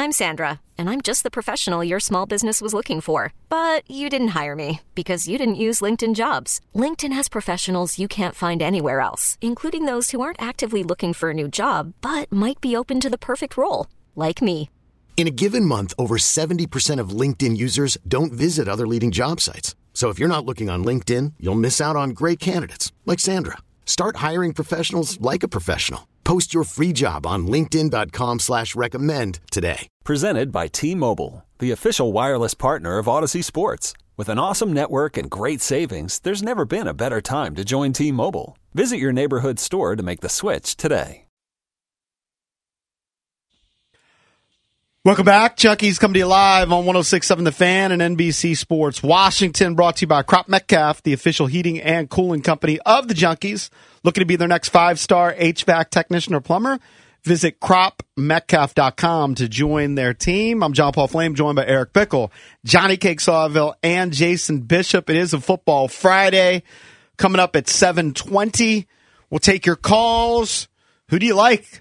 I'm Sandra, and I'm just the professional your small business was looking for. But you didn't hire me because you didn't use LinkedIn Jobs. LinkedIn has professionals you can't find anywhere else, including those who aren't actively looking for a new job, but might be open to the perfect role, like me. In a given month, over 70% of LinkedIn users don't visit other leading job sites. So if you're not looking on LinkedIn, you'll miss out on great candidates like Sandra. Start hiring professionals like a professional. Post your free job on linkedin.com/recommend today. Presented by T-Mobile, the official wireless partner of Odyssey Sports. With an awesome network and great savings, there's never been a better time to join T-Mobile. Visit your neighborhood store to make the switch today. Welcome back. Junkies come to you live on 106.7 The Fan and NBC Sports Washington, brought to you by Crop Metcalf, the official heating and cooling company of the Junkies. Looking to be their next 5-star HVAC technician or plumber? Visit cropmetcalf.com to join their team. I'm John Paul Flame, joined by Eric Bickle, Johnny Cake Sawville, and Jason Bishop. It is a Football Friday coming up at 7:20. We'll take your calls. Who do you like?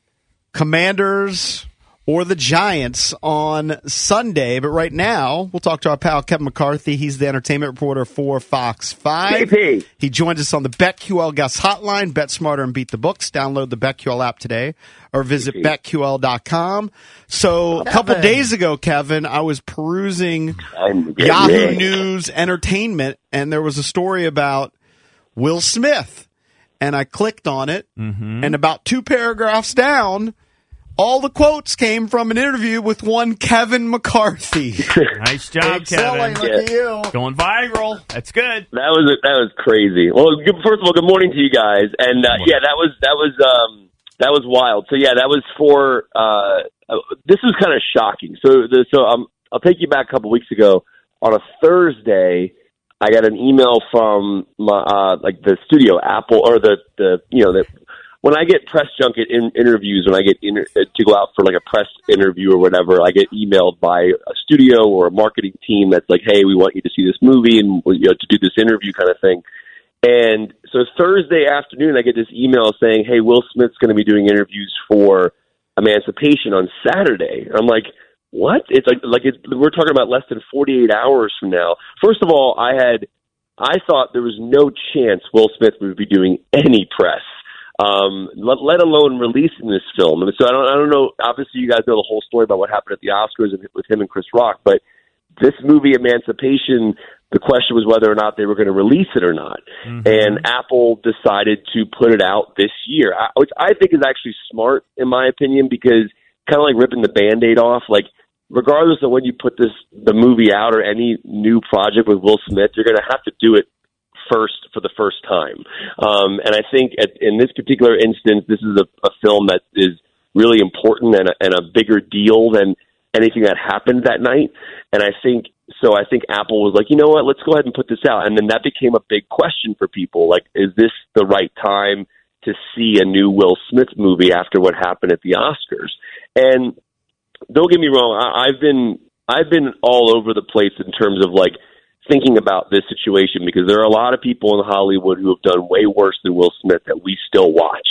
Commanders or the Giants on Sunday. But right now, we'll talk to our pal Kevin McCarthy. He's the entertainment reporter for Fox 5. JP. He joins us on the BetQL Guest Hotline. Bet smarter and beat the books. Download the BetQL app today or visit betql.com. So a couple days ago, Kevin, I was perusing Yahoo News Entertainment, and there was a story about Will Smith. And I clicked on it, and about 2 paragraphs down, all the quotes came from an interview with one Kevin McCarthy. Nice job, Kevin. Look at you. Going viral. That's good. That was crazy. Well, first of all, good morning to you guys. And yeah, that was wild. So yeah, that was for. This was kind of shocking. So I'll take you back a couple weeks ago. On a Thursday, I got an email from my the studio, Apple, or the when I get press junket interviews, when I get to go out for like a press interview or whatever, I get emailed by a studio or a marketing team that's like, hey, we want you to see this movie and to do this interview kind of thing. And so Thursday afternoon, I get this email saying, hey, Will Smith's going to be doing interviews for Emancipation on Saturday. And I'm like, what? It's we're talking about less than 48 hours from now. First of all, I thought there was no chance Will Smith would be doing any press. Let alone releasing this film. And so I don't know. Obviously, you guys know the whole story about what happened at the Oscars with him and Chris Rock. But this movie, Emancipation, the question was whether or not they were going to release it or not. And Apple decided to put it out this year, which I think is actually smart, in my opinion, because kind of like ripping the Band-Aid off. Like, regardless of when you put the movie out or any new project with Will Smith, you're going to have to do it first for the first time. And I think in this particular instance, this is a film that is really important and a bigger deal than anything that happened that night. And I think Apple was like, you know what, let's go ahead and put this out. And then that became a big question for people. Like, is this the right time to see a new Will Smith movie after what happened at the Oscars? And don't get me wrong, I've been all over the place in terms of like thinking about this situation, because there are a lot of people in Hollywood who have done way worse than Will Smith that we still watch.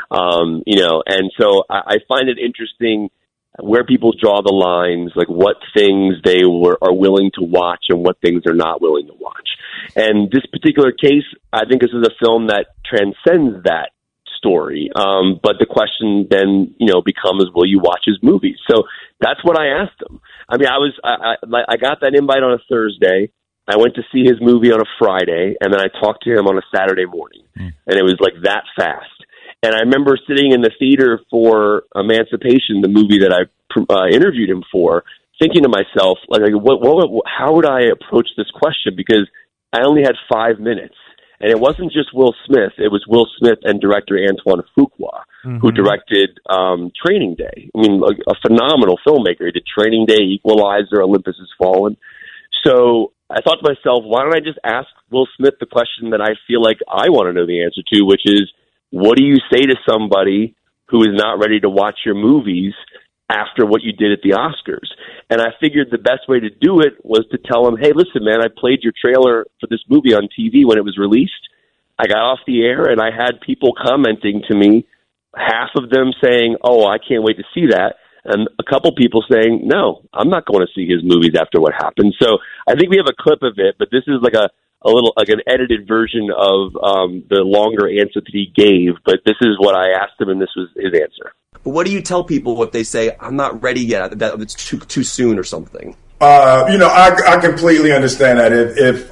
And so I find it interesting where people draw the lines, like what things they are willing to watch and what things they're not willing to watch. And this particular case, I think this is a film that transcends that story. But the question then, becomes, will you watch his movies? So that's what I asked him. I mean, I got that invite on a Thursday. I went to see his movie on a Friday, and then I talked to him on a Saturday morning. And it was like that fast. And I remember sitting in the theater for Emancipation, the movie that I interviewed him for, thinking to myself, how would I approach this question? Because I only had 5 minutes. And it wasn't just Will Smith. It was Will Smith and director Antoine Fuqua, who directed Training Day. I mean, a phenomenal filmmaker. He did Training Day, Equalizer, Olympus Has Fallen. So I thought to myself, why don't I just ask Will Smith the question that I feel like I want to know the answer to, which is, what do you say to somebody who is not ready to watch your movies after what you did at the Oscars? And I figured the best way to do it was to tell him, hey, listen, man, I played your trailer for this movie on TV when it was released. I got off the air and I had people commenting to me, half of them saying, oh, I can't wait to see that. and a couple people saying, no, I'm not going to see his movies after what happened. So I think we have a clip of it, but this is like a little, like an edited version of the longer answer that he gave. But this is what I asked him, and this was his answer. But what do you tell people if they say, I'm not ready yet, that it's too soon or something? I completely understand that. If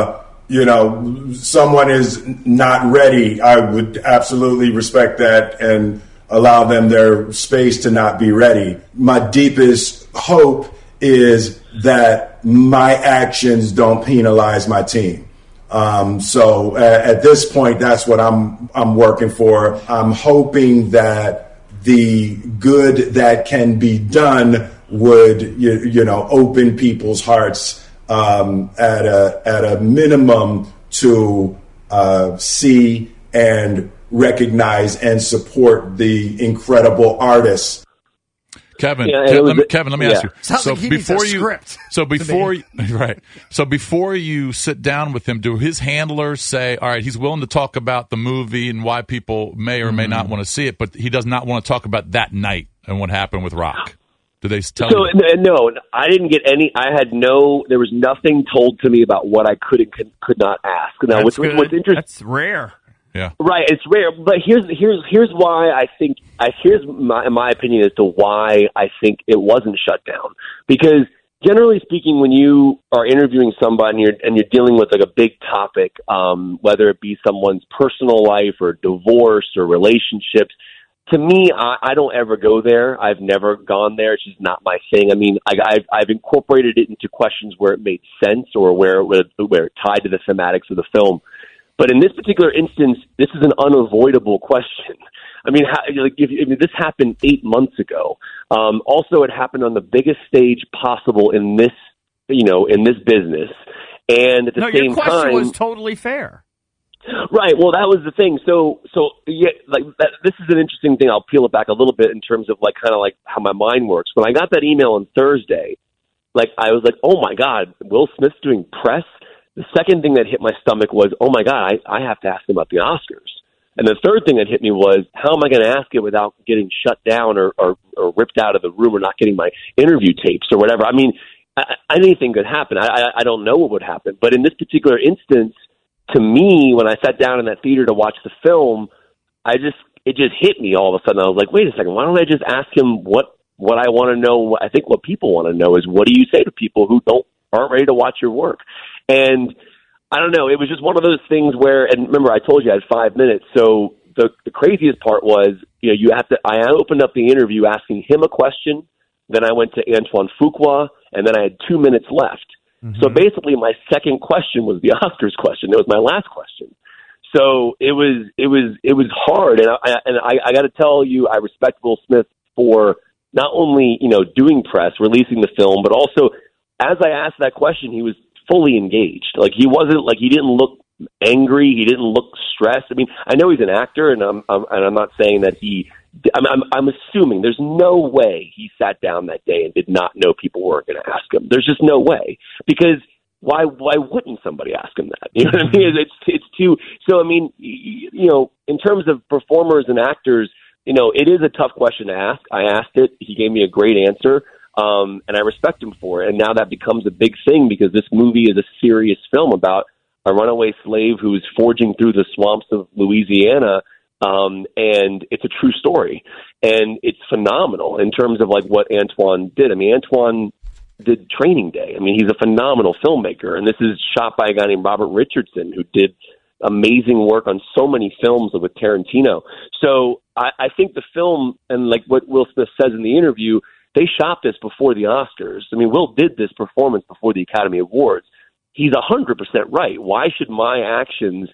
someone is not ready, I would absolutely respect that and allow them their space to not be ready. My deepest hope is that my actions don't penalize my team. So at this point, that's what I'm working for. I'm hoping that the good that can be done would, open people's hearts at a minimum to see and recognize and support the incredible artists. Kevin, Kevin, let me ask you. Sounds like he needs a script. So before you sit down with him, do his handlers say, all right, he's willing to talk about the movie and why people may or may not want to see it, but he does not want to talk about that night and what happened with Rock? Do they tell you? No, I didn't get any. There was nothing told to me about what I could and could not ask. Now, what's interesting? That's rare. Yeah. Right, it's rare, but here's why I think here's my opinion as to why I think it wasn't shut down. Because generally speaking, when you are interviewing somebody and you're dealing with like a big topic, whether it be someone's personal life or divorce or relationships, to me, I don't ever go there. I've never gone there. It's just not my thing. I mean, I've incorporated it into questions where it made sense or where it tied to the thematics of the film. But in this particular instance, this is an unavoidable question. I mean, if this happened 8 months ago. Also, it happened on the biggest stage possible in this, in this business. And at the same time, your question was totally fair. Right. Well, that was the thing. So yeah, this is an interesting thing. I'll peel it back a little bit in terms of kind of how my mind works. When I got that email on Thursday, I was like, oh my God, Will Smith's doing press. The second thing that hit my stomach was, oh, my God, I have to ask him about the Oscars. And the third thing that hit me was, how am I going to ask it without getting shut down or ripped out of the room or not getting my interview tapes or whatever? I mean, anything could happen. I don't know what would happen. But in this particular instance, to me, when I sat down in that theater to watch the film, it just hit me all of a sudden. I was like, wait a second, why don't I just ask him what I want to know? I think what people want to know is, what do you say to people who aren't ready to watch your work? And I don't know, it was just one of those things where, and remember, I told you I had 5 minutes. So the craziest part was, I opened up the interview asking him a question. Then I went to Antoine Fuqua, and then I had 2 minutes left. Mm-hmm. So basically my second question was the Oscars question. It was my last question. So it was hard. And I got to tell you, I respect Will Smith for not only, doing press, releasing the film, but also as I asked that question, he was fully engaged. He didn't look angry. He didn't look stressed. I mean, I know he's an actor, and I'm not saying that I'm assuming there's no way he sat down that day and did not know people were going to ask him. There's just no way, because why wouldn't somebody ask him that? You know what I mean? It's too. So I mean, in terms of performers and actors, it is a tough question to ask. I asked it. He gave me a great answer. And I respect him for it. And now that becomes a big thing, because this movie is a serious film about a runaway slave who's forging through the swamps of Louisiana. And it's a true story. And it's phenomenal in terms of what Antoine did. I mean, Antoine did Training Day. I mean, he's a phenomenal filmmaker. And this is shot by a guy named Robert Richardson, who did amazing work on so many films with Tarantino. So I think the film, and what Will Smith says in the interview, they shot this before the Oscars. I mean, Will did this performance before the Academy Awards. He's 100% right. Why should my actions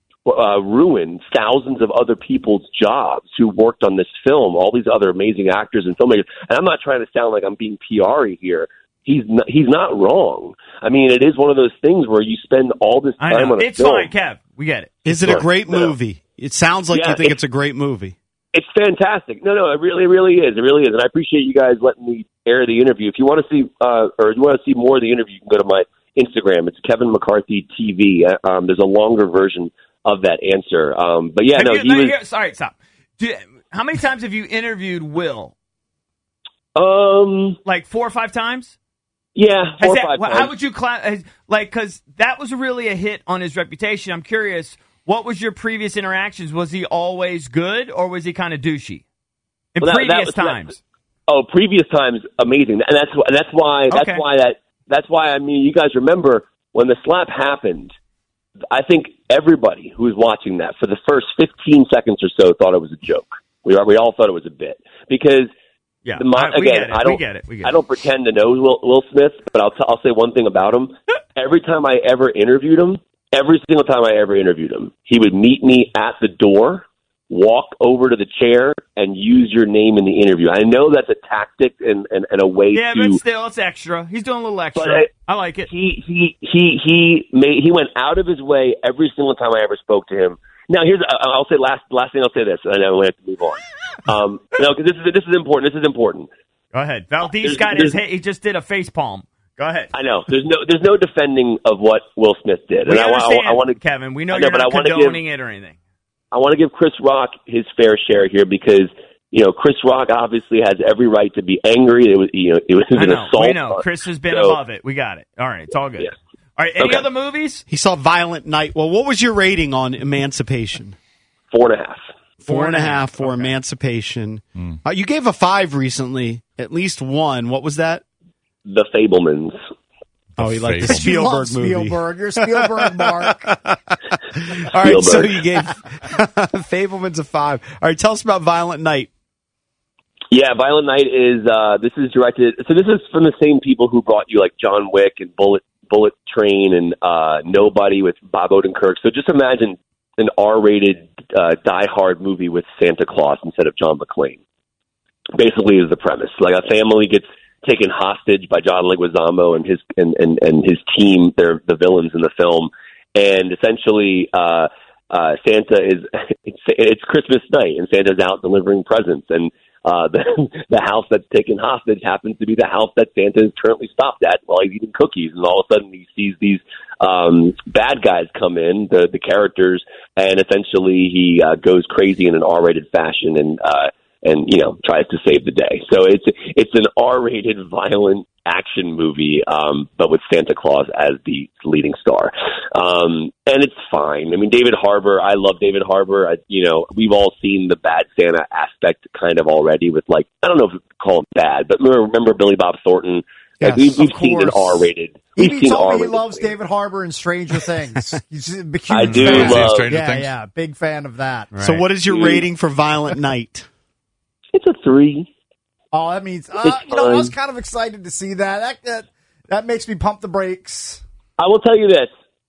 ruin thousands of other people's jobs who worked on this film, all these other amazing actors and filmmakers? And I'm not trying to sound like I'm being PR-y here. He's not wrong. I mean, it is one of those things where you spend all this time on a film. It's fine, Kev. We get it. Is it a great movie? It sounds like you think it's a great movie. It's fantastic. No, it really is. It really is. And I appreciate you guys letting me air the interview. If you want to see, or you want to see more of the interview, you can go to my Instagram. It's Kevin McCarthy TV. There's a longer version of that answer. But yeah, Sorry, stop. How many times have you interviewed Will? Like 4 or 5 times? Yeah, 4 or 5 times. How would you because that was really a hit on his reputation. I'm curious, what was your previous interactions? Was he always good, or was he kind of douchey in previous times? Previous times, amazing, and that's why. I mean, you guys remember when the slap happened. I think everybody who was watching that for the first 15 seconds or so thought it was a joke. We all thought it was a bit because. Yeah, I don't pretend to know Will Smith, but I'll say one thing about him. Every time I ever interviewed him, he would meet me at the door, walk over to the chair, and use your name in the interview. I know that's a tactic and a way to. Yeah, but still, it's extra. He's doing a little extra. I like it. He went out of his way every single time I ever spoke to him. Now, I'll say last thing. I'll say this, and then we have to move on. Because this is important. This is important. Go ahead. Valdez he just did a face palm. Go ahead. I know. There's no defending of what Will Smith did. We understand, I want to, Kevin. We know you're not condoning it or anything. I want to give Chris Rock his fair share here because Chris Rock obviously has every right to be angry. It was an assault. We know. Chris has been above it. We got it. All right. It's all good. Yeah. All right, any other movies? He saw Violent Night. Well, what was your rating on Emancipation? 4.5. 4.5 for Emancipation. You gave a 5 recently, at least one. What was that? The Fabelmans. Oh, you like the Spielberg movie. Spielberg. You're Spielberg, Mark. All right, so you gave Fabelmans a 5. All right, tell us about Violent Night. Yeah, Violent Night is this is directed. So this is from the same people who brought you like John Wick and Bullet Train and Nobody with Bob Odenkirk. So just imagine an R-rated Die Hard movie with Santa Claus instead of John McClane. Basically, is the premise. Like a family gets taken hostage by John Leguizamo and his team. They're the villains in the film, and essentially Santa is it's Christmas night, and Santa's out delivering presents, and the house that's taken hostage happens to be the house that Santa is currently stopped at while he's eating cookies. And all of a sudden he sees these bad guys come in, the characters, and essentially he goes crazy in an R-rated fashion and tries to save the day. So it's an R-rated violent action movie, but with Santa Claus as the leading star. And it's fine. I mean, David Harbour, I love David Harbour. We've all seen the bad Santa aspect kind of already with, like, I don't know if we call it bad, but remember Billy Bob Thornton? Yes, we've seen an R-rated. He told me he loves David Harbour in Stranger Things. He's a huge I do fan. love Stranger Things. Yeah, big fan of that. Right. So what is your rating for Violent Night? It's a 3. Oh, that means I was kind of excited to see that. That makes me pump the brakes. I will tell you this: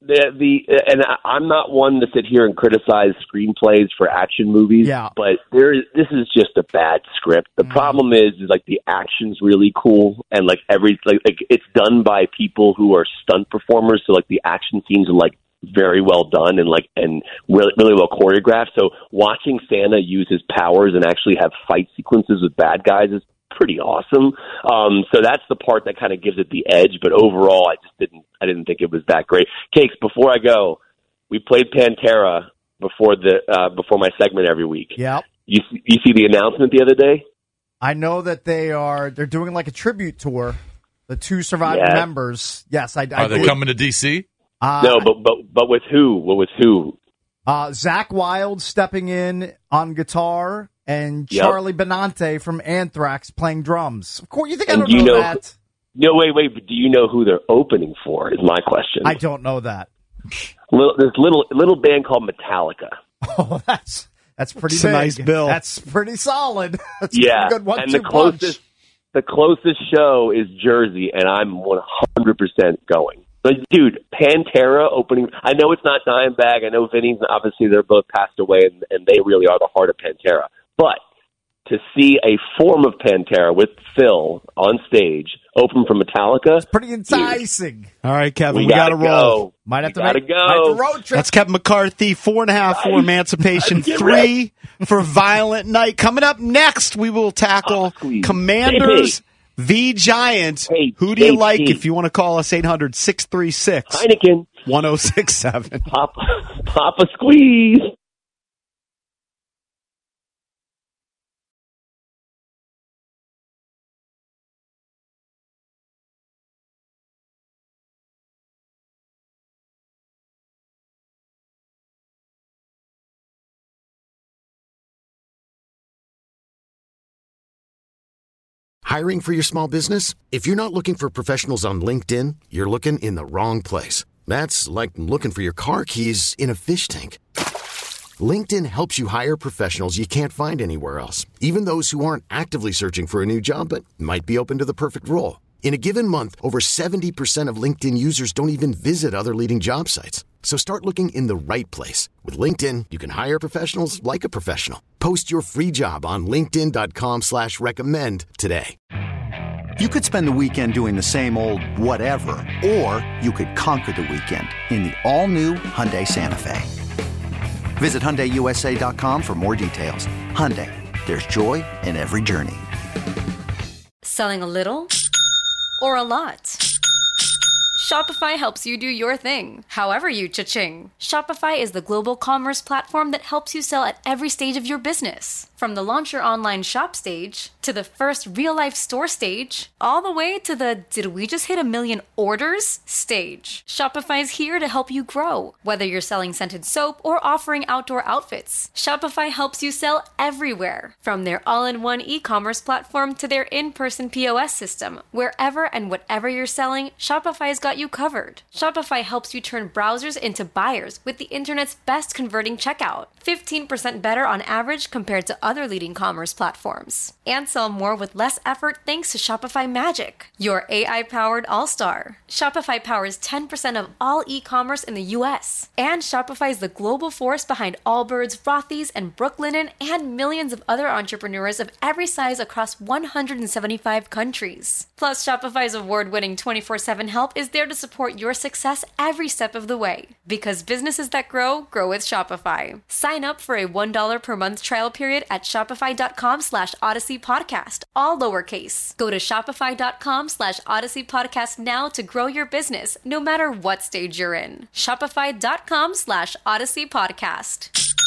and I'm not one to sit here and criticize screenplays for action movies. Yeah. But this is just a bad script. The problem is like the action's really cool, and like it's done by people who are stunt performers. So like the action scenes are like very well done and really, really well choreographed. So watching Santa use his powers and actually have fight sequences with bad guys is pretty awesome. So that's the part that kind of gives it the edge. But overall, I didn't think it was that great. Cakes, before I go, we played Pantera before before my segment every week. Yep. You see the announcement the other day? I know that they're doing like a tribute tour. The 2 surviving members. Yes, I Are they coming to DC? No, but with who? What with who? Zach Wilde stepping in on guitar and Charlie Benante from Anthrax playing drums. Of course, you think I don't know that? No, wait. But do you know who they're opening for? Is my question. I don't know that. There's little band called Metallica. Oh, that's pretty big. A nice bill. That's pretty solid. That's yeah, a good one. And the closest show is Jersey, and I'm 100% going. But dude, Pantera opening. I know it's not Dimebag. I know Vinny. Obviously, they're both passed away, and they really are the heart of Pantera. But to see a form of Pantera with Phil on stage open for Metallica, it's pretty enticing. Dude. All right, Kevin, we gotta roll. Might have to go. Road trip. That's Kevin McCarthy. 4.5 for Emancipation. 3 for Violent Night. Coming up next, we will tackle Commanders v. Giants. Hey, who do you like? If you want to call us, 800-636 Heineken 1067. Papa Squeeze. Hiring for your small business? If you're not looking for professionals on LinkedIn, you're looking in the wrong place. That's like looking for your car keys in a fish tank. LinkedIn helps you hire professionals you can't find anywhere else, even those who aren't actively searching for a new job but might be open to the perfect role. In a given month, over 70% of LinkedIn users don't even visit other leading job sites. So start looking in the right place. With LinkedIn, you can hire professionals like a professional. Post your free job on linkedin.com/recommend today. You could spend the weekend doing the same old whatever, or you could conquer the weekend in the all-new Hyundai Santa Fe. Visit HyundaiUSA.com for more details. Hyundai, there's joy in every journey. Selling a little or a lot? Shopify helps you do your thing, however you cha-ching. Shopify is the global commerce platform that helps you sell at every stage of your business. From the launch your online shop stage, to the first real-life store stage, all the way to the did we just hit 1 million orders stage. Shopify is here to help you grow. Whether you're selling scented soap or offering outdoor outfits, Shopify helps you sell everywhere. From their all-in-one e-commerce platform to their in-person POS system, wherever and whatever you're selling, Shopify's got you covered. Shopify helps you turn browsers into buyers with the internet's best converting checkout. 15% better on average compared to other leading commerce platforms. And sell more with less effort thanks to Shopify Magic, your AI-powered all-star. Shopify powers 10% of all e-commerce in the U.S. And Shopify is the global force behind Allbirds, Rothy's, and Brooklinen, and millions of other entrepreneurs of every size across 175 countries. Plus, Shopify's award-winning 24/7 help is there to support your success every step of the way. Because businesses that grow, grow with Shopify. Sign up for a $1 per month trial period at shopify.com/Odyssey Podcast, all lowercase. Go to shopify.com/Odyssey Podcast now to grow your business, no matter what stage you're in. Shopify.com/Odyssey Podcast.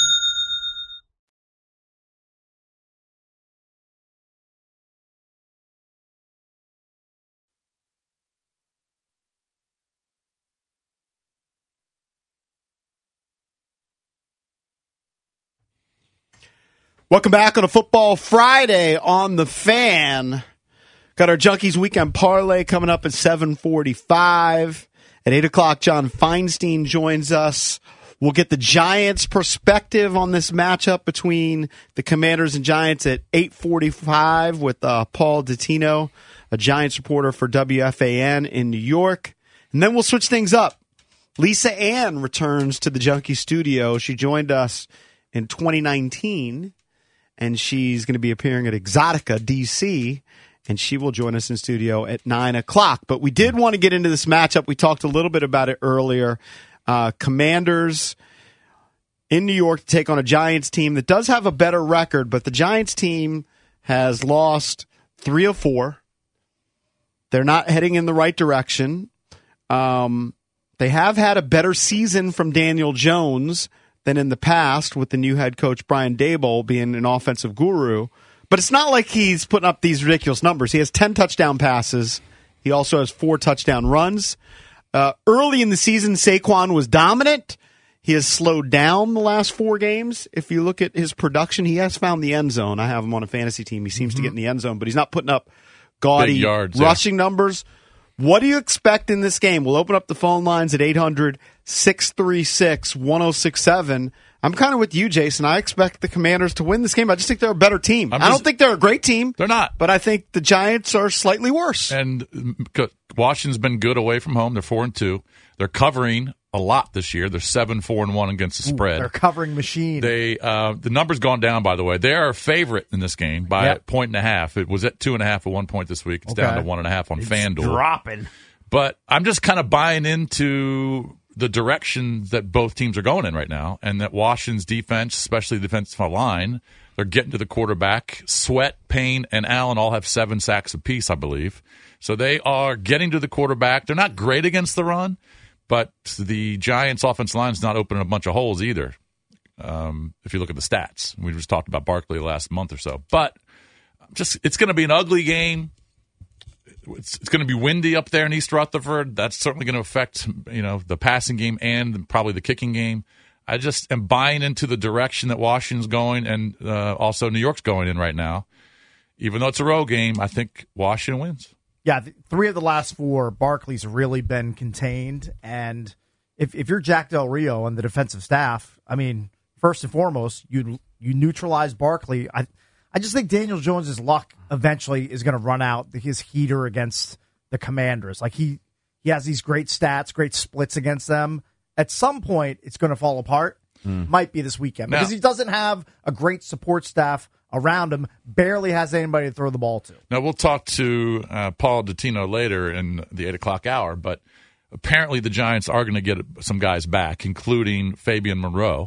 Welcome back on a Football Friday on The Fan. Got our Junkies Weekend Parlay coming up at 7:45. At 8 o'clock, John Feinstein joins us. We'll get the Giants' perspective on this matchup between the Commanders and Giants at 8:45 with Paul Dottino, a Giants reporter for WFAN in New York. And then we'll switch things up. Lisa Ann returns to the Junkie studio. She joined us in 2019. And she's going to be appearing at Exotica, D.C., and she will join us in studio at 9 o'clock. But we did want to get into this matchup. We talked a little bit about it earlier. Commanders in New York to take on a Giants team that does have a better record, but the Giants team has lost 3 of 4. They're not heading in the right direction. They have had a better season from Daniel Jones than in the past, with the new head coach Brian Daboll being an offensive guru. But it's not like he's putting up these ridiculous numbers. He has 10 touchdown passes. He also has 4 touchdown runs. Early in the season, Saquon was dominant. He has slowed down the last 4 games. If you look at his production, he has found the end zone. I have him on a fantasy team. He seems to get in the end zone, but he's not putting up gaudy yards, rushing numbers. What do you expect in this game? We'll open up the phone lines at 800-636-1067. I'm kind of with you, Jason. I expect the Commanders to win this game. I just think they're a better team. I don't think they're a great team. They're not. But I think the Giants are slightly worse. And Washington's been good away from home. They're 4-2. They're covering a lot this year. They're 7-4-1 against the spread. They're covering machine. The number's gone down, by the way. They are a favorite in this game by a 1.5. It was at 2.5 at one point this week. It's down to 1.5 on FanDuel. Dropping. But I'm just kind of buying into the direction that both teams are going in right now, and that Washington's defense, especially the defensive line, they're getting to the quarterback. Sweat, Payne, and Allen all have 7 sacks apiece, I believe. So they are getting to the quarterback. They're not great against the run, but the Giants' offensive line is not opening a bunch of holes either, if you look at the stats. We just talked about Barkley last month or so. But it's going to be an ugly game. It's going to be windy up there in East Rutherford. That's certainly going to affect, the passing game and probably the kicking game. I just am buying into the direction that Washington's going and also New York's going in right now. even though it's a road game, I think Washington wins. Yeah, 3 of the last 4, Barkley's really been contained. And if you're Jack Del Rio and the defensive staff, I mean, first and foremost, you neutralize Barkley. I just think Daniel Jones' luck eventually is going to run out his heater against the Commanders. Like he has these great stats, great splits against them. At some point, it's going to fall apart. Might be this weekend because he doesn't have a great support staff around him, barely has anybody to throw the ball to. Now, we'll talk to Paul Dottino later in the 8 o'clock hour, but apparently the Giants are going to get some guys back, including Fabian Moreau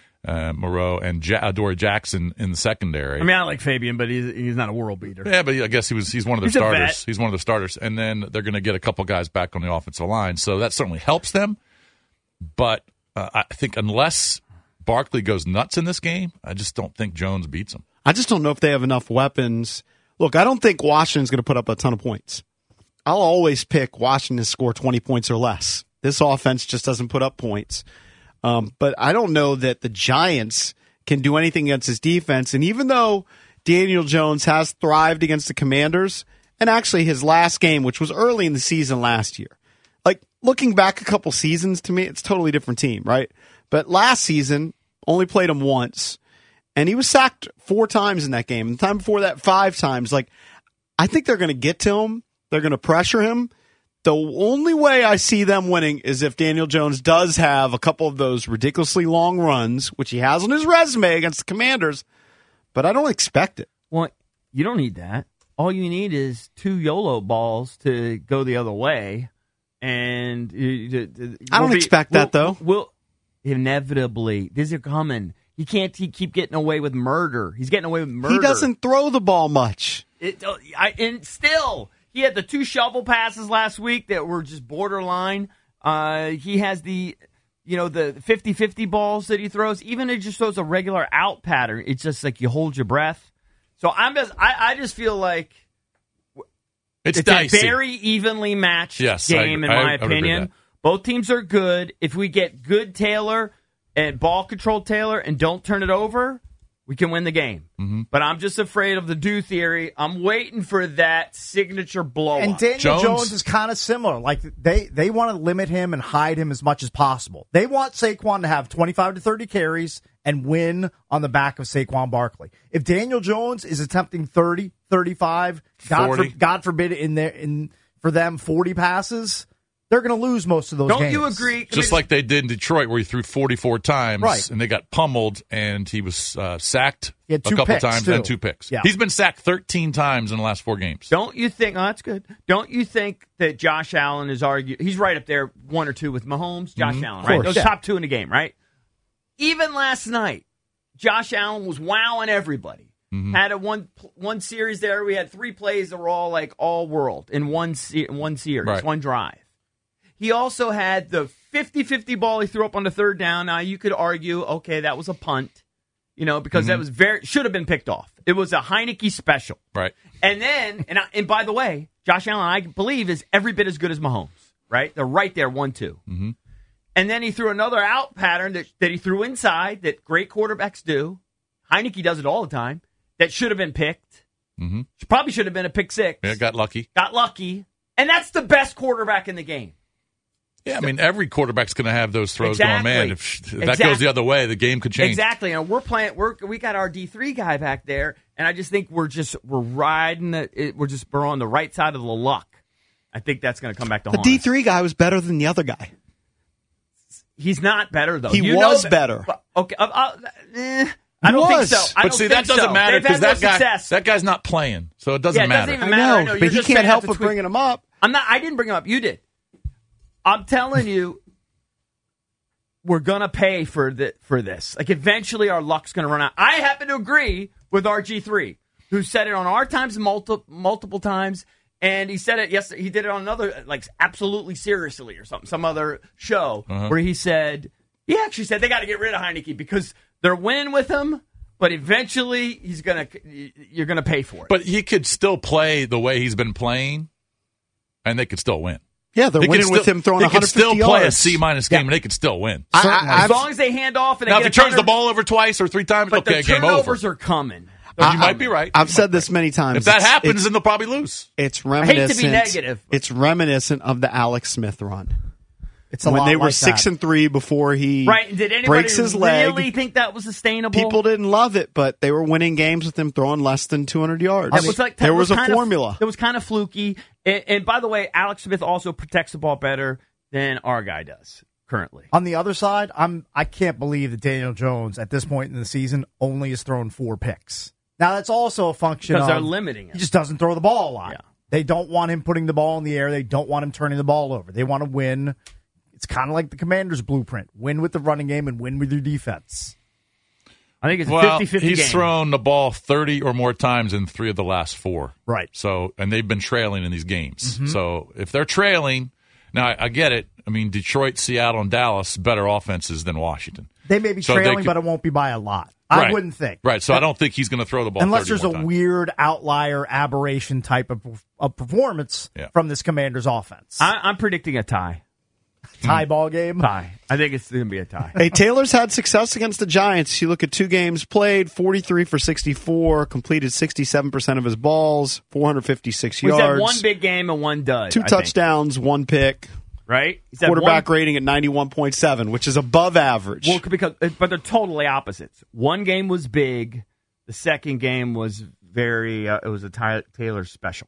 and Adoree Jackson in the secondary. I mean, I like Fabian, but he's not a world beater. Yeah, but I guess he's one of the starters. He's one of the starters. And then they're going to get a couple guys back on the offensive line, so that certainly helps them. But I think unless Barkley goes nuts in this game, I just don't think Jones beats him. I just don't know if they have enough weapons. Look, I don't think Washington's going to put up a ton of points. I'll always pick Washington to score 20 points or less. This offense just doesn't put up points. But I don't know that the Giants can do anything against his defense. And even though Daniel Jones has thrived against the Commanders, and actually his last game, which was early in the season last year, like looking back a couple seasons, to me, it's a totally different team, right? But last season, only played him once. And he was sacked 4 times in that game. And the time before that, 5 times. Like, I think they're going to get to him. They're going to pressure him. The only way I see them winning is if Daniel Jones does have a couple of those ridiculously long runs, which he has on his resume against the Commanders. But I don't expect it. Well, you don't need that. All you need is 2 YOLO balls to go the other way. And I don't expect that, though. We'll inevitably. These are coming. He can't keep getting away with murder. He's getting away with murder. He doesn't throw the ball much. And still, he had the 2 shovel passes last week that were just borderline. He has the 50-50 balls that he throws. Even if he just throws a regular out pattern, it's just like you hold your breath. So I just feel like it's dicey. A very evenly matched game, in my opinion. Both teams are good. If we get good Taylor and ball control Taylor and don't turn it over, we can win the game. Mm-hmm. But I'm just afraid of the do theory. I'm waiting for that signature blow-up. And Daniel Jones is kind of similar. Like they want to limit him and hide him as much as possible. They want Saquon to have 25 to 30 carries and win on the back of Saquon Barkley. If Daniel Jones is attempting 30, 35, God forbid for them 40 passes, they're going to lose most of those games. Don't you agree? Just like they did in Detroit, where he threw 44 times, and they got pummeled, and he was sacked a couple times and 2 picks. Yeah. He's been sacked 13 times in the last 4 games. Don't you think? Oh, that's good. Don't you think that Josh Allen is he's right up there, 1 or 2 with Mahomes, Josh Allen, right? Those top 2 in the game, right? Even last night, Josh Allen was wowing everybody. Mm-hmm. Had a one series there. We had 3 plays that were all like all world in one series, one drive. He also had the 50-50 ball he threw up on the 3rd down. Now, you could argue, okay, that was a punt, because that was should have been picked off. It was a Heineke special. Right. And then, and by the way, Josh Allen, I believe, is every bit as good as Mahomes, right? They're right there, 1-2. Mm-hmm. And then he threw another out pattern that he threw inside that great quarterbacks do. Heineke does it all the time. That should have been picked. Mm-hmm. Probably should have been a pick 6. Yeah, got lucky. And that's the best quarterback in the game. Yeah, I mean, every quarterback's going to have those throws going, man. If that goes the other way, the game could change. Exactly. And we got our D3 guy back there, and I just think we're riding we're on the right side of the luck. I think that's going to come back to haunt us. The D3 guy was better than the other guy. He's not better, though. He was better. Okay. I don't think so. That doesn't matter because that guy's not playing, so it doesn't matter. It doesn't even matter. I know, but he can't help but bringing him up. I didn't bring him up. You did. I'm telling you, we're going to pay for this. Like, eventually our luck's going to run out. I happen to agree with RG3, who said it on our times multiple times, and he said it yesterday. He did it on another, like, Absolutely Seriously or something, some other show, where he actually said they got to get rid of Heineke because they're winning with him, but eventually you're going to pay for it. But he could still play the way he's been playing, and they could still win. Yeah, they're winning with him throwing 150 yards. They could still play a C- game, and they could still win. As long as they hand off and now, if he turns the ball over twice or 3 times, but okay, the game over. turnovers are coming. You might be right. I've said this many times. If that happens, then they'll probably lose. It's reminiscent. I hate to be negative. It's reminiscent of the Alex Smith run. It's a when lot they were like 6-3 before he right. Did anybody breaks his leg. really think that was sustainable? People didn't love it, but they were winning games with him throwing less than 200 yards. There was a formula. It was kind of fluky. And by the way, Alex Smith also protects the ball better than our guy does currently. On the other side, I can't believe that Daniel Jones at this point in the season only has thrown 4 picks. Now that's also a function because of they're limiting him. He just doesn't throw the ball a lot. Yeah. They don't want him putting the ball in the air. They don't want him turning the ball over. They want to win. It's kind of like the Commanders' blueprint. Win with the running game and win with your defense. I think it's a 50-50 game. He's thrown the ball 30 or more times in 3 of the last 4. Right. So, and they've been trailing in these games. Mm-hmm. So if they're trailing, now I get it. I mean, Detroit, Seattle, and Dallas, better offenses than Washington. They may be trailing, but it won't be by a lot. I wouldn't think. Right. So I don't think he's going to throw the ball unless 30 there's more a times. weird outlier, aberration type of performance from this Commanders offense. I'm predicting a tie. Tie ball game? Tie. I think it's going to be a tie. Hey, Taylor's had success against the Giants. You look at 2 games played, 43 for 64, completed 67% of his balls, 456 yards. He's had 1 big game and 1 dud. 2 touchdowns, 1 pick. Right? Quarterback rating at 91.7, which is above average. Well, but they're totally opposites. 1 game was big. The second game was it was a Taylor special.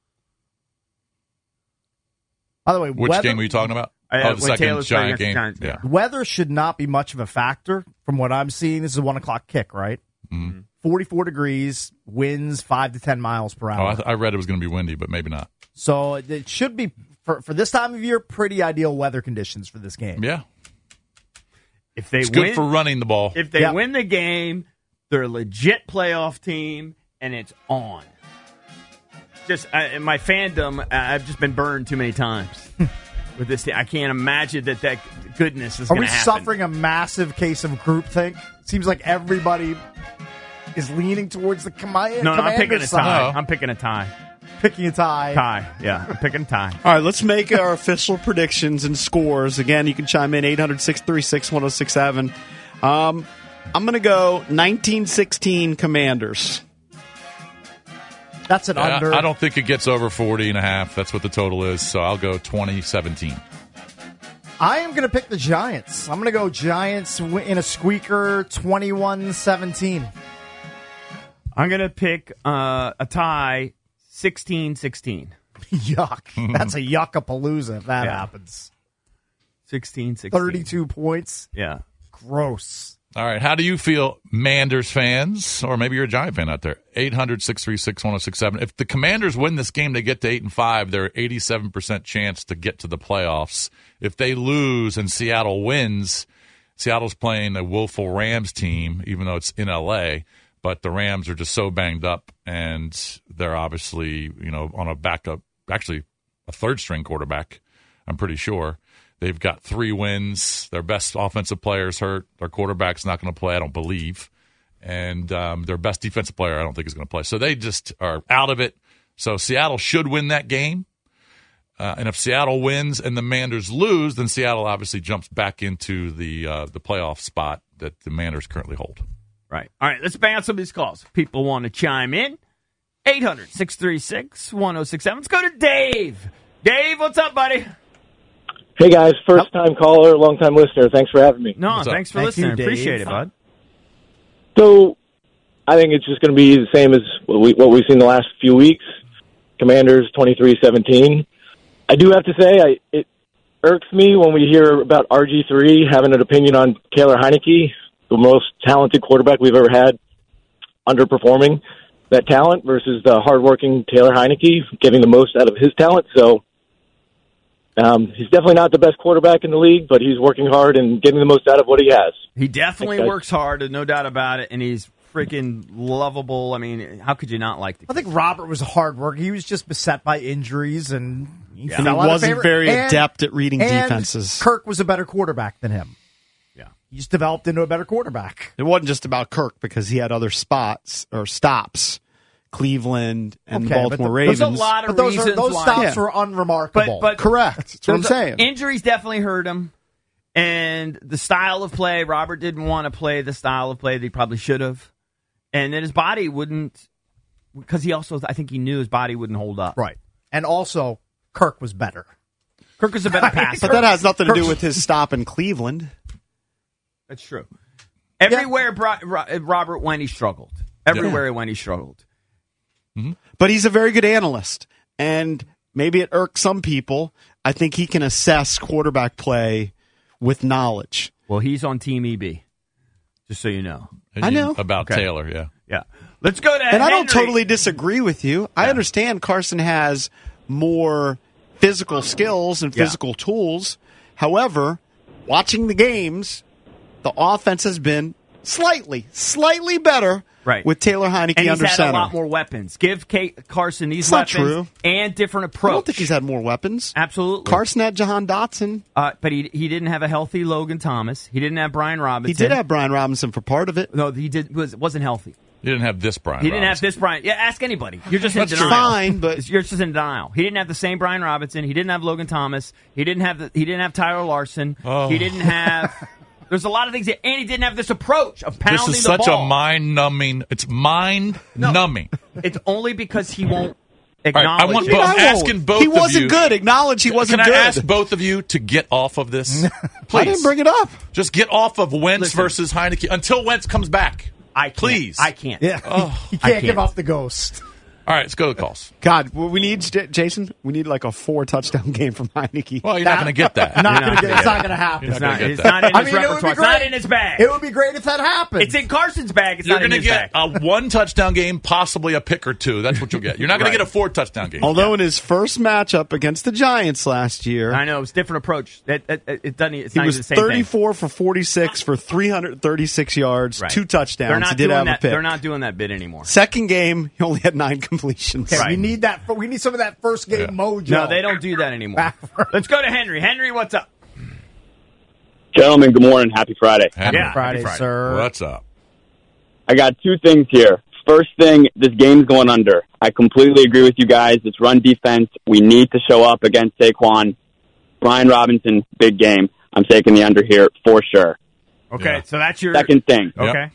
By the way, which game were you talking about? The second Giant game. Yeah. Weather should not be much of a factor from what I'm seeing. This is a 1 o'clock kick, right? Mm-hmm. 44 degrees, winds 5 to 10 miles per hour. I read it was going to be windy, but maybe not. So it should be, for this time of year, pretty ideal weather conditions for this game. Yeah. If they it's good for running the ball. If they win the game, they're a legit playoff team, and it's on. Just in my fandom, I've just been burned too many times with this team. I can't imagine that goodness is going to happen. Are we suffering a massive case of groupthink? Seems like everybody is leaning towards the Commanders. No, I'm picking a tie. Side. I'm picking a tie. Picking a tie. Tie, yeah. I'm picking a tie. All right, let's make our official predictions and scores. Again, you can chime in 800-636-1067. I'm going to go 1916 Commanders. That's an under. I don't think it gets over 40.5. That's what the total is, so I'll go 2017. I am going to pick the Giants. I'm going to go Giants in a squeaker, 21-17. I'm going to pick a tie, 16-16. Yuck. That's a yuckapalooza if that happens. 16-16. 32 points. Yeah. Gross. All right. How do you feel, Manders fans? Or maybe you're a Giant fan out there. 800-636-1067. If the Commanders win this game, they get to 8-5. They're 87% chance to get to the playoffs. If they lose and Seattle wins, Seattle's playing a woeful Rams team, even though it's in L.A., but the Rams are just so banged up, and they're obviously, on a backup, actually a third-string quarterback, I'm pretty sure. They've got 3 wins. Their best offensive player's hurt. Their quarterback's not going to play, I don't believe. And their best defensive player, I don't think, is going to play. So they just are out of it. So Seattle should win that game. And if Seattle wins and the Manders lose, then Seattle obviously jumps back into the playoff spot that the Manders currently hold. Right. All right, let's bounce some of these calls. People want to chime in. 800-636-1067. Let's go to Dave. Dave, what's up, buddy? Hey, guys. First-time caller, long-time listener. Thanks for having me. No, thanks for listening. Appreciate it, bud. So I think it's just going to be the same as what we've seen the last few weeks. Commanders 23-17. I do have to say, it irks me when we hear about RG3 having an opinion on Taylor Heineke, the most talented quarterback we've ever had, underperforming that talent versus the hardworking Taylor Heineke, getting the most out of his talent. So he's definitely not the best quarterback in the league, but he's working hard and getting the most out of what he has. He definitely works hard, no doubt about it, and he's freaking lovable. I mean, how could you not like the kid? I think Robert was a hard worker. He was just beset by injuries, and he wasn't very adept at reading defenses. Kirk was a better quarterback than him. Yeah. He just developed into a better quarterback. It wasn't just about Kirk because he had other spots or stops. Cleveland and the Baltimore Ravens. There's a lot of reasons those stops were unremarkable. But correct. That's what I'm saying. Injuries definitely hurt him. And the style of play, Robert didn't want to play the style of play that he probably should have. And then his body wouldn't, because he also, I think he knew his body wouldn't hold up. Right. And also, Kirk was better. Kirk was a better passer. But that has nothing to do with his stop in Cleveland. That's true. Everywhere Robert went, he struggled. Everywhere he went, he struggled. Mm-hmm. But he's a very good analyst. And maybe it irks some people. I think he can assess quarterback play with knowledge. Well, he's on Team EB, just so you know. I know. About Taylor, yeah. Yeah. Let's go to And Henry. I don't totally disagree with you. I understand Carson has more physical skills and physical tools. However, watching the games, the offense has been slightly better with Taylor Heineke and under he's had center. a lot more weapons. Give Carson these It's not weapons true. and different approach. I don't think he's had more weapons. Absolutely. Carson had Jahan Dotson. But he didn't have a healthy Logan Thomas. He didn't have Brian Robinson. He did have Brian Robinson for part of it. No, he wasn't healthy. He didn't have this Brian He didn't Robinson. have this Brian. Yeah, ask anybody. You're just in That's denial. fine, but you're just in denial. He didn't have the same Brian Robinson. He didn't have Logan Thomas. He didn't have Tyler Larson. Oh. He didn't have. There's a lot of things, and he didn't have this approach of pounding This is the such ball. a mind-numbing. It's mind-numbing. It's only because he won't All right, acknowledge. I'm asking both of you. He wasn't good. Acknowledge he wasn't Can good. I ask both of you to get off of this? Please. I didn't bring it up. Just get off of Wentz Listen. versus Heineke until Wentz comes back. Please. I can't. Yeah. You can't give up the ghost. All right, let's go to the calls. God, we need, Jason, we need like a 4-touchdown game from Heineke. Well, you're not going to get that. It's not going to happen. You're not gonna get It's that. not in his it would repertoire. be It's not great. in his bag. It would be great if that happened. It's in Carson's bag. It's You're not in going to his get bag. a 1-touchdown game, possibly a pick or two. That's what you'll get. You're not going to get a 4-touchdown game. Although in his first matchup against the Giants last year, I know, it's a different approach. It doesn't. It's he not was even the same 34 for 46 for 336 yards, Right. 2 touchdowns. They're not He did doing have a that. pick. They're not doing that bit anymore. Second game, he only had 9 completions. Okay, we need that. We need some of that first game mojo. No, they don't do that anymore. Let's go to Henry. Henry, what's up? Gentlemen, good morning. Happy Friday. Happy Friday, sir. What's up? I got 2 things here. First thing, this game's going under. I completely agree with you guys. It's run defense. We need to show up against Saquon. Brian Robinson, big game. I'm taking the under here for sure. Okay, so that's your Second thing. Okay.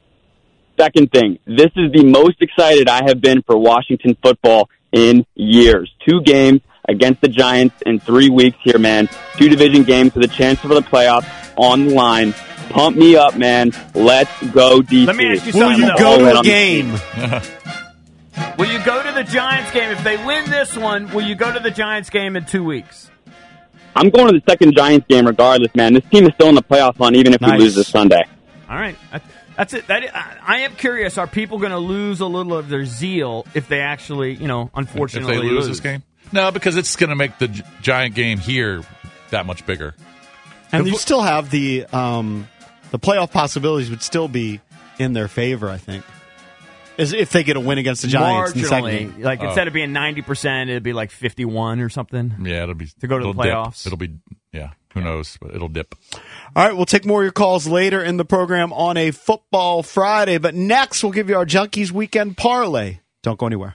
Second thing, this is the most excited I have been for Washington football in years. 2 games against the Giants in 3 weeks here, man. 2 division games with a chance for the playoffs on the line. Pump me up, man. Let's go, DC. Let me ask you Will something. you though. go to a game? Will you go to the Giants game if they win this one? Will you go to the Giants game in 2 weeks? I'm going to the second Giants game regardless, man. This team is still in the playoff run, even if we lose this Sunday. All right. That's it. I am curious. Are people going to lose a little of their zeal if they actually, unfortunately If they lose this game? No, because it's going to make the Giant game here that much bigger. And you still have the playoff possibilities would still be in their favor, I think. Is if they get a win against the Giants in the second game. Like instead of being 90%, it'd be like 51 or something. Yeah, it'll be to go to the it'll dip. playoffs. It'll be who knows, but it'll dip. All right, we'll take more of your calls later in the program on a Football Friday. But next, we'll give you our Junkies Weekend Parlay. Don't go anywhere.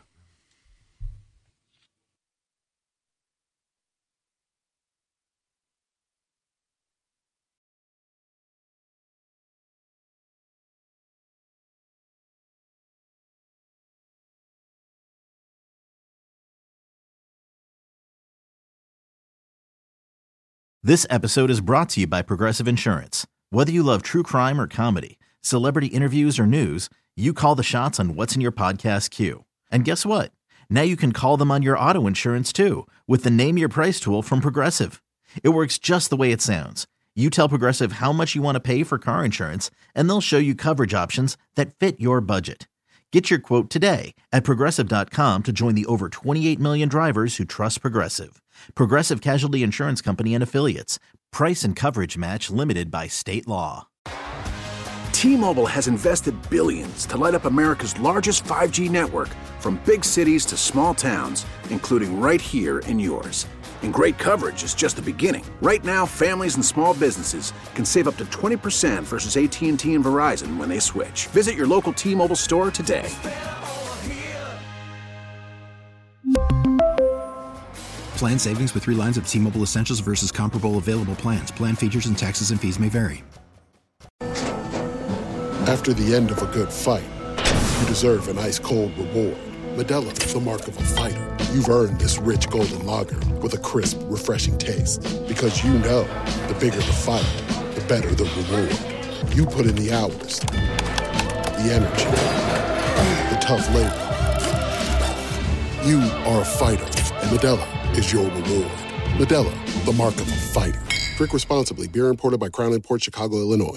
This episode is brought to you by Progressive Insurance. Whether you love true crime or comedy, celebrity interviews or news, you call the shots on what's in your podcast queue. And guess what? Now you can call them on your auto insurance too with the Name Your Price tool from Progressive. It works just the way it sounds. You tell Progressive how much you want to pay for car insurance, and they'll show you coverage options that fit your budget. Get your quote today at Progressive.com to join the over 28 million drivers who trust Progressive. Progressive Casualty Insurance Company and Affiliates. Price and coverage match limited by state law. T-Mobile has invested billions to light up America's largest 5G network, from big cities to small towns, including right here in yours. And great coverage is just the beginning. Right now, families and small businesses can save up to 20% versus AT&T and Verizon when they switch. Visit your local T-Mobile store today. Plan savings with 3 lines of T-Mobile Essentials versus comparable available plans. Plan features and taxes and fees may vary. After the end of a good fight, you deserve an ice-cold reward. Modelo is the mark of a fighter. You've earned this rich golden lager with a crisp, refreshing taste. Because you know, the bigger the fight, the better the reward. You put in the hours, the energy, the tough labor. You are a fighter, and Modelo is your reward. Modelo, the mark of a fighter. Drink responsibly. Beer imported by Crown Imports, Chicago, Illinois.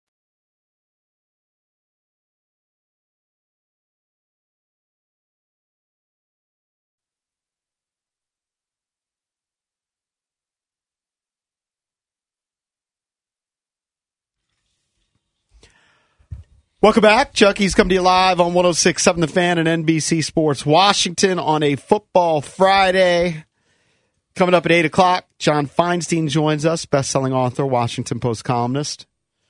Welcome back. Chucky's coming to you live on 106.7 The Fan and NBC Sports Washington on a Football Friday. Coming up at 8 o'clock, John Feinstein joins us, best-selling author, Washington Post columnist.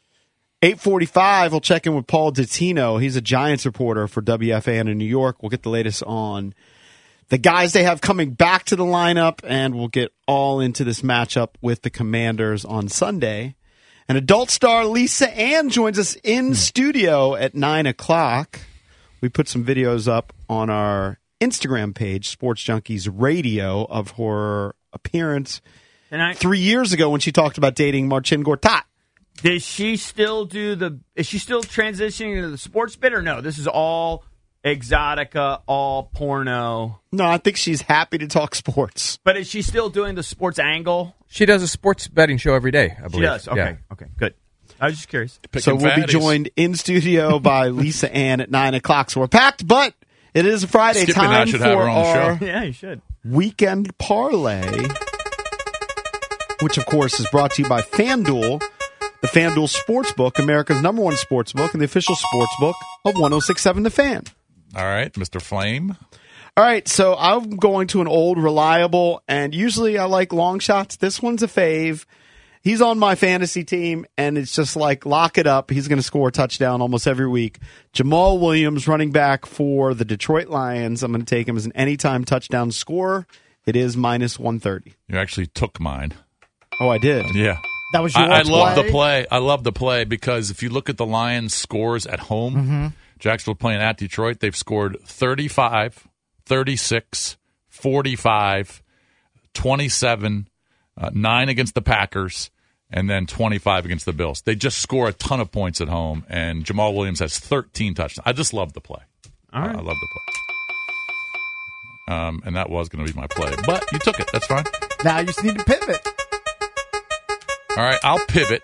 8:45, we'll check in with Paul Dottino. He's a Giants reporter for WFAN in New York. We'll get the latest on the guys they have coming back to the lineup, and we'll get all into this matchup with the Commanders on Sunday. And adult star Lisa Ann joins us in studio at 9 o'clock. We put some videos up on our Instagram page, Sports Junkies Radio, of her appearance 3 years ago when she talked about dating Marcin Gortat. Does she still is she still transitioning into the sports bit or no? This is all exotica, all porno. No, I think she's happy to talk sports. But is she still doing the sports angle? She does a sports betting show every day, I believe. She does. Okay. Yeah. Okay. Good. I was just curious. So we'll be joined in studio by Lisa Ann at 9 o'clock. So we're packed, but it is a Friday. Skippy and I should have her on the show. Yeah, you should. Weekend Parlay, which of course is brought to you by FanDuel, the FanDuel Sportsbook, America's #1 sportsbook and the official sportsbook of 106.7 The Fan. All right, Mr. Flame. All right, so I'm going to an old reliable, and usually I like long shots. This one's a fave. He's on my fantasy team, and it's just like lock it up. He's going to score a touchdown almost every week. Jamal Williams, running back for the Detroit Lions. I'm going to take him as an anytime touchdown scorer. It is -130. You actually took mine. Oh, I did? Yeah. That was your I love play? the play. I love the play because if you look at the Lions' scores at home, Jacksonville playing at Detroit, they've scored 35, 36, 45, 27, 9 against the Packers, and then 25 against the Bills. They just score a ton of points at home, and Jamal Williams has 13 touchdowns. I just love the play. All right. I love the play. And that was going to be my play. But you took it. That's fine. Now you just need to pivot. All right, I'll pivot.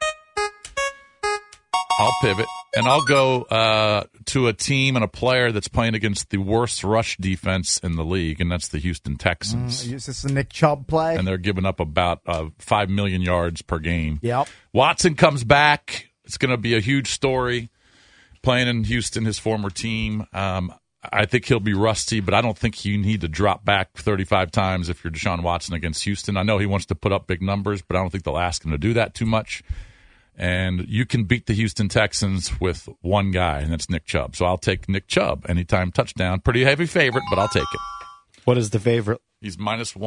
And I'll go to a team and a player that's playing against the worst rush defense in the league, and that's the Houston Texans. Is this a Nick Chubb play? And they're giving up about 5 million yards per game. Yep. Watson comes back. It's going to be a huge story. Playing in Houston, his former team. I think he'll be rusty, but I don't think you need to drop back 35 times if you're Deshaun Watson against Houston. I know he wants to put up big numbers, but I don't think they'll ask him to do that too much. And you can beat the Houston Texans with one guy, and that's Nick Chubb. So I'll take Nick Chubb anytime touchdown. Pretty heavy favorite, but I'll take it. What is the favorite? He's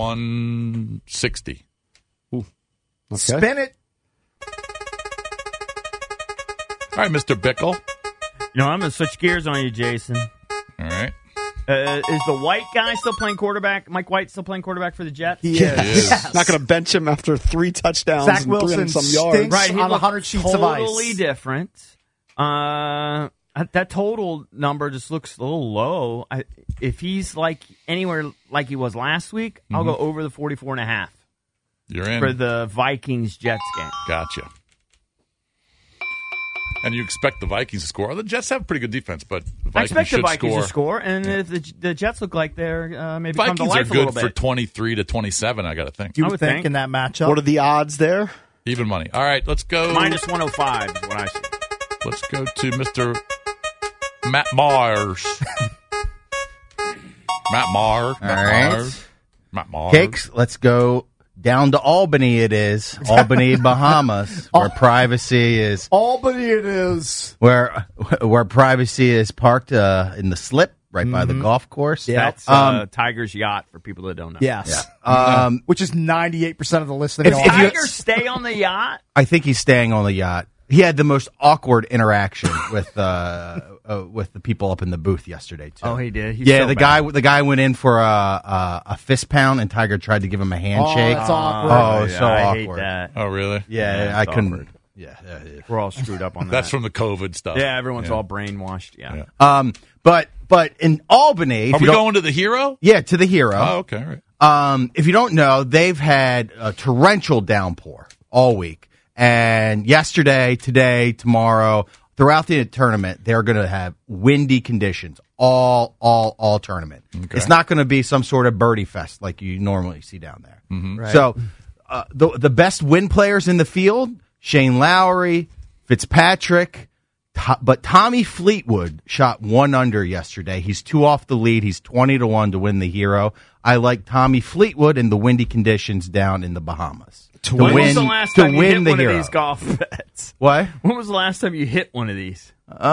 -160. Ooh. Okay. Spin it. All right, Mr. Bickle. You know, I'm going to switch gears on you, Jason. All right. Is the White guy still playing quarterback? Mike White still playing quarterback for the Jets? He is. Yes. Not going to bench him after 3 touchdowns Zach and Wilson 300 some yards. stinks Right, he on looked 100 sheets of ice. Totally different. That total number just looks a little low. If he's like anywhere like he was last week, I'll go over the 44.5. You're in. For the Vikings-Jets game. Gotcha. And you expect the Vikings to score. The Jets have a pretty good defense, but the Vikings I expect the Vikings score. to score, and if the Jets look like they're maybe come to Vikings are life a little good for bit. 23 to 27, I got to think. You I would would think think. in that matchup. What are the odds there? Even money. All right, let's go. -105 is what I see. Let's go to Mr. Matt Mars. Matt Mars. All right. Mars. Matt Mars. Cakes, let's go down to Albany. It is Albany, Bahamas, where privacy is. Albany it is. Where privacy is parked in the slip right by the golf course. Yeah. That's Tiger's yacht for people that don't know. Yes. Yeah. Which is 98% of the listening. If you- Tiger stay on the yacht? I think he's staying on the yacht. He had the most awkward interaction with the people up in the booth yesterday too. Oh, he did. He's yeah, so the bad. guy went in for a fist pound, and Tiger tried to give him a handshake. that's awkward. Oh, so I awkward. hate that. Oh, really? Yeah, I it's couldn't. awkward. Yeah, We're all screwed up on that. That's from the COVID stuff. Yeah, everyone's all brainwashed. Yeah. But in Albany, Are we going to the Hero? Yeah, to the Hero. Oh, okay. All right. If you don't know, they've had a torrential downpour all week. And yesterday, today, tomorrow, throughout the tournament, they're going to have windy conditions all tournament. Okay. It's not going to be some sort of birdie fest like you normally see down there. Mm-hmm. Right. So the best wind players in the field, Shane Lowry, Fitzpatrick, but Tommy Fleetwood shot 1 under yesterday. He's 2 off the lead. He's 20-1 to win the Hero. I like Tommy Fleetwood in the windy conditions down in the Bahamas. When was the last time you hit one of these golf bets? What? When was the last time you hit one of these? It's been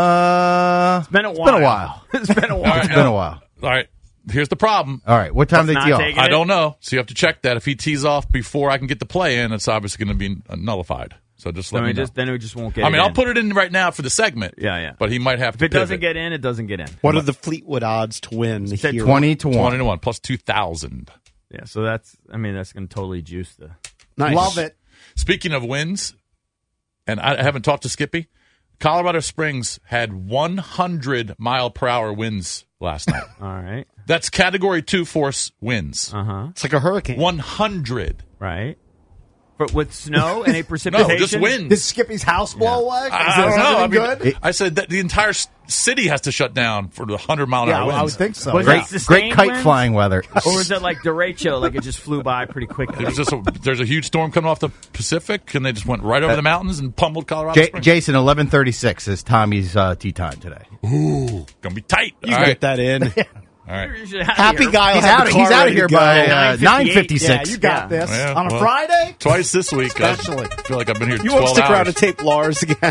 a while. It's been a while. All right, It's been a while. All right. Here's the problem. All right. What time did they tee off? I don't know. So you have to check that. If he tees off before I can get the play in, it's obviously going to be nullified. So just let me know. Then it just won't get I mean, in. I'll put it in right now for the segment. Yeah. But he might have If to it doesn't pivot. get in, it doesn't get in. What are the Fleetwood odds to win the Hero? 20-1. 20-1 plus 2,000. Yeah, so that's going to totally juice the. Nice. Love it. Speaking of wins, and I haven't talked to Skippy, Colorado Springs had 100-mile-per-hour winds last night. All right. That's Category 2 force winds. Uh-huh. It's like a hurricane. 100. Right. But with snow and a precipitation? No, just wind. Did Skippy's house blow away? I don't know. I mean, Good? I said that the entire city has to shut down for the 100-mile-an-hour winds. I would think so. Was Great, it sustained great kite winds? flying weather. Or was it like derecho, like it just flew by pretty quickly? It was just there's a huge storm coming off the Pacific, and they just went right over the mountains and pummeled Colorado Springs. Jason, 11:36 is Tommy's tee time today. Ooh, gonna be tight. You All can right. get that in. All right. Happy guy will He's have out. the He's car out ready of here to go. by 9:58. 9:56. Yeah, you got this. Yeah, On a well, Friday? Twice this week. Especially. I feel like I've been here You 12 won't stick hours. around to tape Lars again.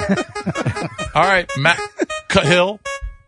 All right, Matt Cahill.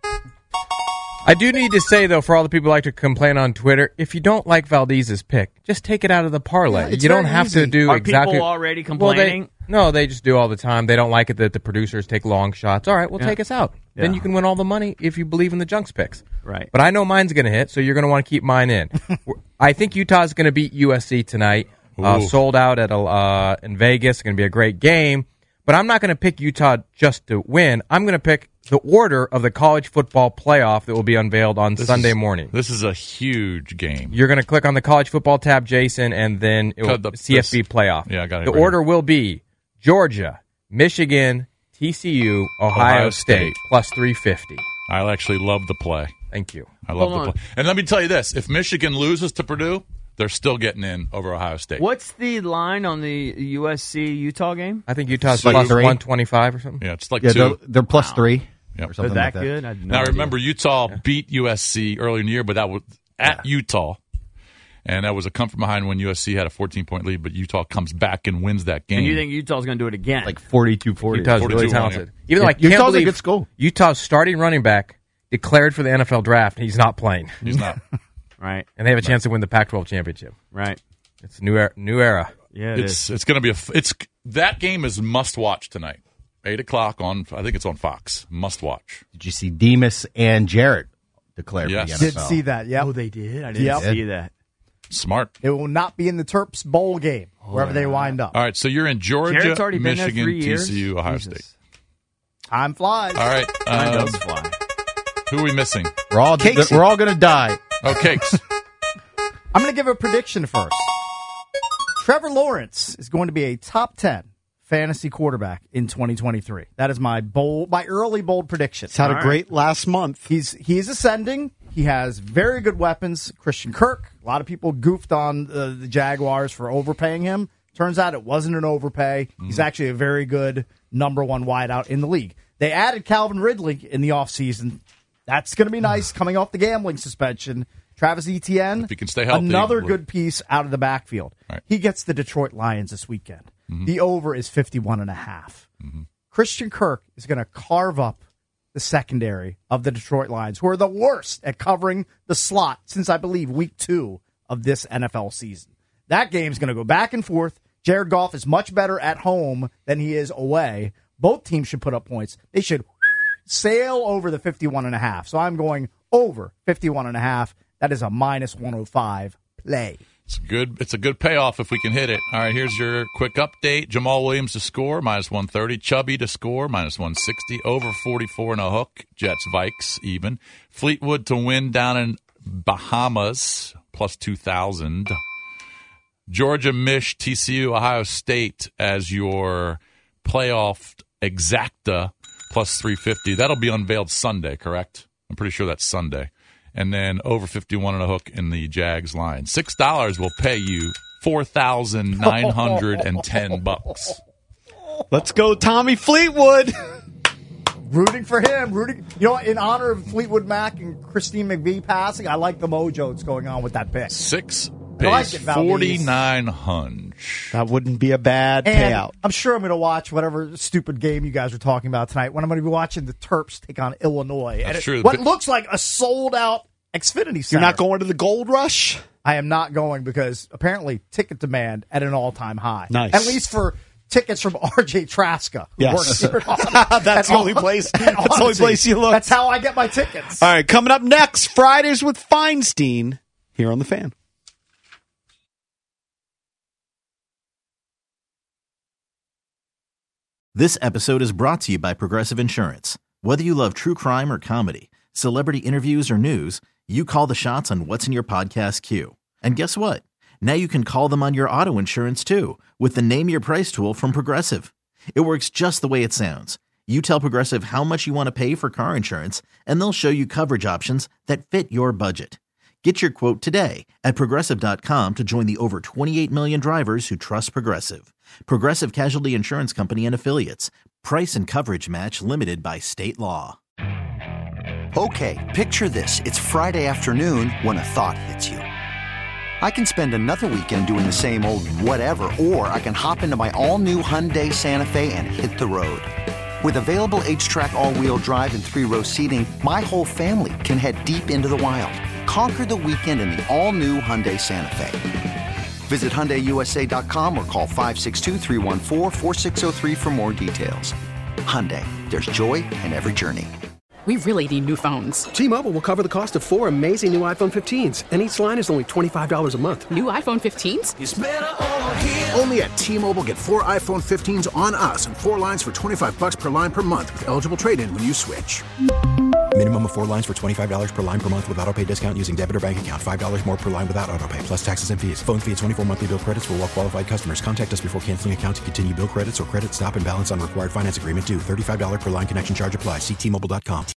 I do need to say, though, for all the people who like to complain on Twitter, if you don't like Valdez's pick, just take it out of the parlay. Yeah, it's you don't very have easy. to do Are exactly. people already Well, complaining? they just do all the time. They don't like it that the producers take long shots. All right, well, take us out. Then Yeah. you can win all the money if you believe in the Junks picks. Right. But I know mine's going to hit, so you're going to want to keep mine in. I think Utah's going to beat USC tonight. Sold out at in Vegas. It's going to be a great game. But I'm not going to pick Utah just to win. I'm going to pick the order of the college football playoff that will be unveiled on Sunday morning. This is a huge game. You're going to click on the college football tab, Jason, and then it will, CFB playoff. Yeah, I got it. The right order will be Georgia, Michigan, TCU, Ohio State, plus 350. I actually love the play. Thank you. I love Hold the on. play. And let me tell you this. If Michigan loses to Purdue, they're still getting in over Ohio State. What's the line on the USC-Utah game? I think Utah's Like plus three? 125 or something. Yeah, it's like Yeah, 2. they're plus 3 Yep. or something Is that like that. good? I had no Now, idea. remember, Utah beat USC earlier in the year, but that was at Utah. And that was a come from behind when USC had a 14-point lead, but Utah comes back and wins that game. And you think Utah's going to do it again? Like 42-40. Utah's 42-1, really yeah. talented. Even though I can't Utah's a believe good school. Utah's starting running back declared for the NFL draft. He's not playing. He's not. right. And they have a chance to win the Pac-12 championship. Right. It's a new era. Yeah, It's going to be that game is must watch tonight. 8:00 on. I think it's on Fox. Must watch. Did you see Demas and Jarrett declared Yes. for the NFL? Did see that, yep. Oh, they did? I didn't Yep. see that. Smart. It will not be in the Terps bowl game, wherever they wind up. All right, so you're in Georgia, Jarrett's already been there Michigan, 3 years. TCU, Ohio Jesus. State. Time flies. All right. Mine does fly. Who are we missing? We're all going to die. Oh, Cakes. I'm going to give a prediction first. Trevor Lawrence is going to be a top 10 fantasy quarterback in 2023. That is my early bold prediction. It's had a great last month. He is ascending. He has very good weapons. Christian Kirk. A lot of people goofed on the Jaguars for overpaying him. Turns out it wasn't an overpay. He's actually a very good number one wideout in the league. They added Calvin Ridley in the offseason. That's going to be nice coming off the gambling suspension. Travis Etienne, If he can stay healthy, another we'll- good piece out of the backfield. Right. He gets the Detroit Lions this weekend. The over is 51.5. Christian Kirk is going to carve up the secondary of the Detroit Lions, who are the worst at covering the slot since, I believe, week 2 of this NFL season. That game's going to go back and forth. Jared Goff is much better at home than he is away, Both teams should put up points. They should sail over the 51.5. So I'm going over 51.5. That is a minus 105 play. It's a good payoff if we can hit it. All right, here's your quick update. Jamal Williams to score, minus 130. Chubby to score, minus 160. Over 44 and a hook. Jets, Vikes, even. Fleetwood to win down in Bahamas, plus 2,000. Georgia, Mich, TCU, Ohio State as your playoff exacta, plus 350. That'll be unveiled Sunday, correct? I'm pretty sure that's Sunday. And then over 51 and a hook in the Jags line. $6 will pay you $4,910. Let's go, Tommy Fleetwood. Rooting for him. In honor of Fleetwood Mac and Christine McVie passing, I like the mojo that's going on with that pick. 6 pays 4,900. That wouldn't be a bad payout. I'm sure I'm going to watch whatever stupid game you guys are talking about tonight when I'm going to be watching the Terps take on Illinois. That's true. What looks like a sold-out Xfinity Center. You're not going to the Gold Rush? I am not going because apparently ticket demand at an all-time high. Nice. At least for tickets from R.J. Traska. Yes. That's the only place. That's the only place you look. That's how I get my tickets. All right, coming up next, Fridays with Feinstein here on The Fan. This episode is brought to you by Progressive Insurance. Whether you love true crime or comedy, celebrity interviews or news, you call the shots on what's in your podcast queue. And guess what? Now you can call them on your auto insurance too with the Name Your Price tool from Progressive. It works just the way it sounds. You tell Progressive how much you want to pay for car insurance, and they'll show you coverage options that fit your budget. Get your quote today at Progressive.com to join the over 28 million drivers who trust Progressive. Progressive Casualty Insurance Company and Affiliates. Price and coverage match limited by state law. Okay, picture this. It's Friday afternoon when a thought hits you. I can spend another weekend doing the same old whatever, or I can hop into my all-new Hyundai Santa Fe and hit the road. With available H-Track all-wheel drive and 3-row seating, my whole family can head deep into the wild. Conquer the weekend in the all-new Hyundai Santa Fe. Visit HyundaiUSA.com or call 562-314-4603 for more details. Hyundai, there's joy in every journey. We really need new phones. T-Mobile will cover the cost of 4 amazing new iPhone 15s, and each line is only $25 a month. New iPhone 15s? It's better over here. Only at T-Mobile, get 4 iPhone 15s on us and 4 lines for $25 per line per month with eligible trade-in when you switch. Minimum of 4 lines for $25 per line per month with autopay discount using debit or bank account. $5 more per line without autopay, plus taxes and fees. Phone fee at 24 monthly bill credits for well-qualified customers. Contact us before canceling account to continue bill credits or credit stop and balance on required finance agreement due. $35 per line connection charge applies. See T-Mobile.com.